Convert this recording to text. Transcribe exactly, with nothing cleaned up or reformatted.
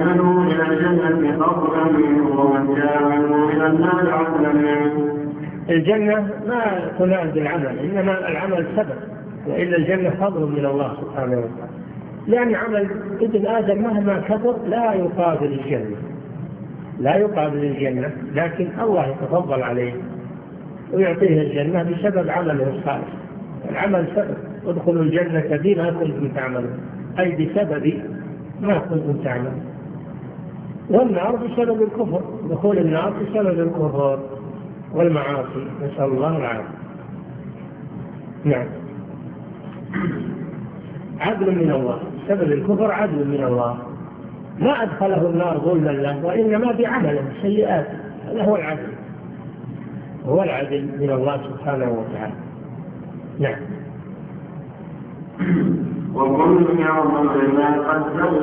كانوا إلى الجنة فضلا ومن كانوا إلى النار عزلا. الجنة ما تنال بالعمل، إنما العمل سبب، وإلا الجنة فضل من الله سبحانه وتعالى، لأن عمل ابن آدم مهما كثر لا يقابل الجنة، لا يقابل الجنة، لكن الله يتفضل عليه ويعطيه الجنة بسبب عمله الصالح. العمل سبب، ادخلوا الجنة بما كنتم تعملون، أي بسبب ما كنتم تعملون. والنار بسبب الكفر، دخول النار بسبب الكفر والمعاصي، نسأل الله العافية. نعم، عدل من الله، سبب الكفر عدل من الله، ما أدخله النار ظلما له، وإنما بعمله سيئات، هذا هو العدل، هو العدل من الله سبحانه وتعالى. نعم. وكل يوم بما قدر